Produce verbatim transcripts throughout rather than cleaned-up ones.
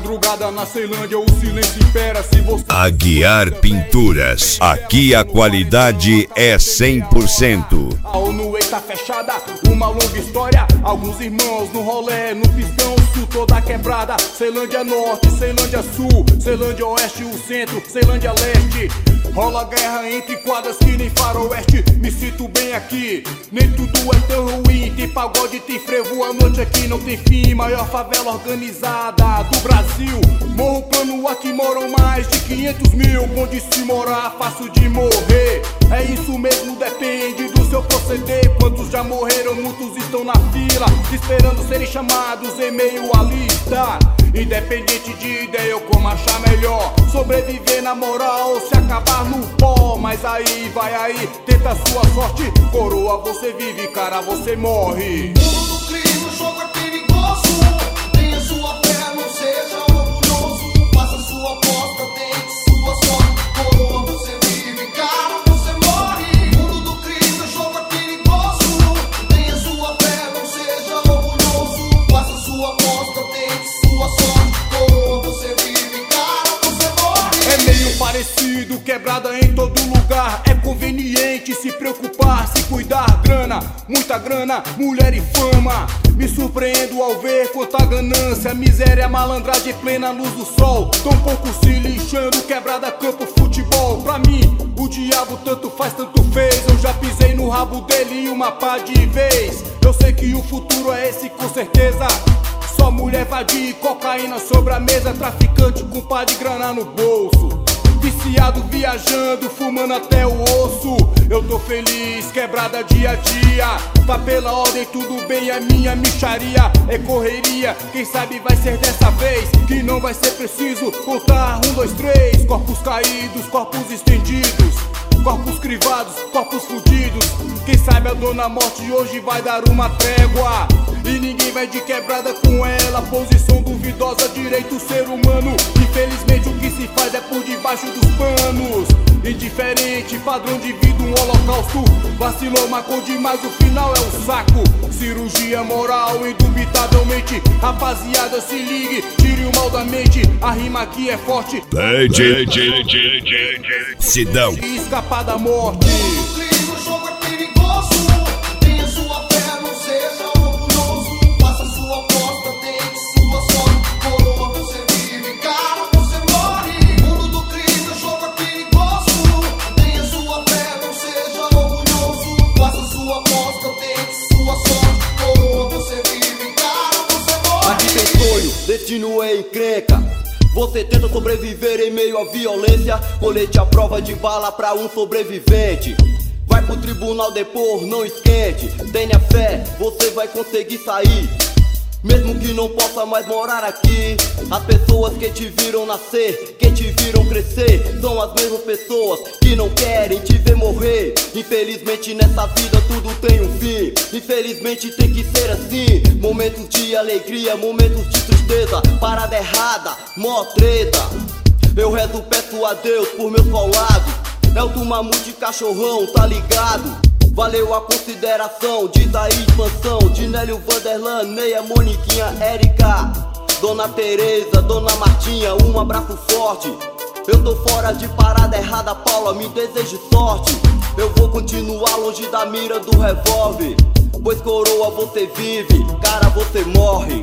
madrugada na Ceilândia o silêncio impera. Se você... Aguiar Pinturas, aqui a qualidade é cem por cento. A ONU está fechada, uma longa história. Alguns irmãos no rolê, no pistão sul, toda quebrada. Ceilândia Norte, Ceilândia Sul, Ceilândia Oeste, o centro, Ceilândia Leste. Rola guerra entre quadras que nem faroeste. Me sinto bem aqui, nem tudo é tão ruim. Tem pagode, tem frevo, a noite aqui não tem fim. Maior favela organizada do Brasil. Morro Plano, aqui moram mais de quinhentos mil. Onde se morar, fácil de morrer. É isso mesmo, depende do seu proceder. Quantos já morreram, muitos estão na fila, esperando serem chamados em meio à lista. Independente de ideia ou como achar melhor, sobreviver na moral ou se acabar no pó. Mas aí, vai aí, tenta a sua sorte. Coroa você vive, cara, você morre. Mundo do crime, o jogo é perigoso. Tenha sua fé, não seja orgulhoso. Faça sua aposta, tente sua sorte. Coroa você vive, cara, você morre. Mundo do crime, o jogo é perigoso. Tenha sua fé, não seja orgulhoso. Faça sua aposta, tente sua sorte. Coroa você vive, cara, você morre. É meio parecido, quebrada em todo lugar. É conveniente se preocupar, se cuidar. Grana, muita grana, mulher e fama. Me surpreendo ao ver quanta ganância, miséria, malandragem plena luz do sol. Tão pouco se lixando, quebrada, campo, futebol. Pra mim, o diabo tanto faz, tanto fez. Eu já pisei no rabo dele uma pá de vez. Eu sei que o futuro é esse com certeza. Só mulher vadia e cocaína sobre a mesa. Traficante com pá de grana no bolso. Viciado, viajando, fumando até o osso. Eu tô feliz, quebrada dia a dia. Tá pela ordem, tudo bem, a minha micharia é correria. Quem sabe vai ser dessa vez que não vai ser preciso contar um, dois, três. Corpos caídos, corpos estendidos, corpos crivados, corpos fudidos. Quem sabe a dona morte hoje vai dar uma trégua. E ninguém vai de quebrada com ela. Posição duvidosa, direito ser humano. Infelizmente o que se faz é por debaixo dos panos. Indiferente, padrão de vida, um holocausto. Vacilou, marcou demais, o final é o saco. Cirurgia moral, indubitavelmente. Rapaziada, se ligue, tire o mal da mente. A rima aqui é forte. Sidão. E escapar da morte. O jogo é perigoso. Tenha sua fé, não seja orgulhoso. Faça sua aposta, tente sua sorte. Coroa você vive, cara, você morre. Mundo do crime, o jogo é perigoso. Tenha sua fé, não seja orgulhoso. Faça sua aposta, tente sua sorte. Coroa você vive, cara, você morre. Aqui tem sonho, destino é encrenca. Você tenta sobreviver em meio à violência. Colete à prova de bala pra um sobrevivente. Vai pro tribunal depor, não esquente. Tenha fé, você vai conseguir sair. Mesmo que não possa mais morar aqui. As pessoas que te viram nascer, que te viram crescer, são as mesmas pessoas que não querem te ver morrer. Infelizmente nessa vida tudo tem um fim. Infelizmente tem que ser assim. Momentos de alegria, momentos de tristeza. Parada errada, mó treta. Eu rezo, peço a Deus por meus paulados. Elton Mamute, cachorrão, tá ligado? Valeu a consideração, diz a expansão. De Nélio, Vanderlan, Neia, Moniquinha, Érica, Dona Tereza, Dona Martinha, um abraço forte. Eu tô fora de parada errada, Paula, me desejo sorte. Eu vou continuar longe da mira do revólver, pois coroa você vive, cara você morre.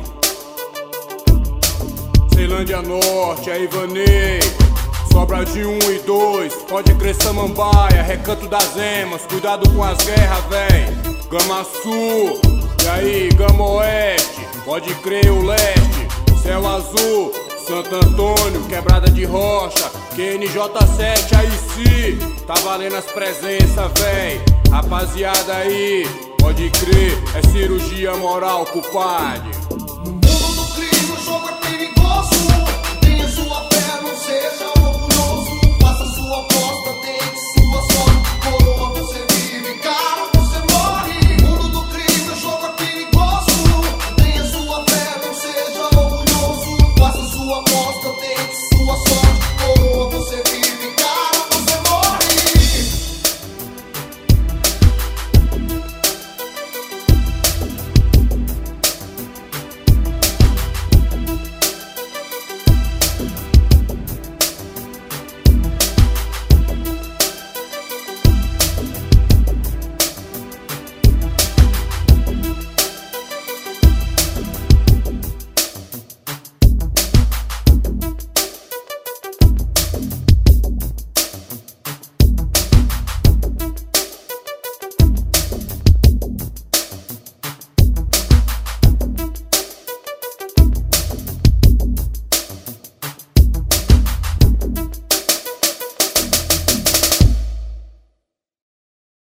Ceilândia Norte, é Ivanei. Sobra de um e dois, pode crer Samambaia, Recanto das Emas, cuidado com as guerras, véi. Gama Sul, e aí, Gama Oeste, pode crer o Leste. Céu Azul, Santo Antônio, Quebrada de Rocha, Q N J sete, aí sim, tá valendo as presenças, véi. Rapaziada aí, pode crer, é cirurgia moral, culpade.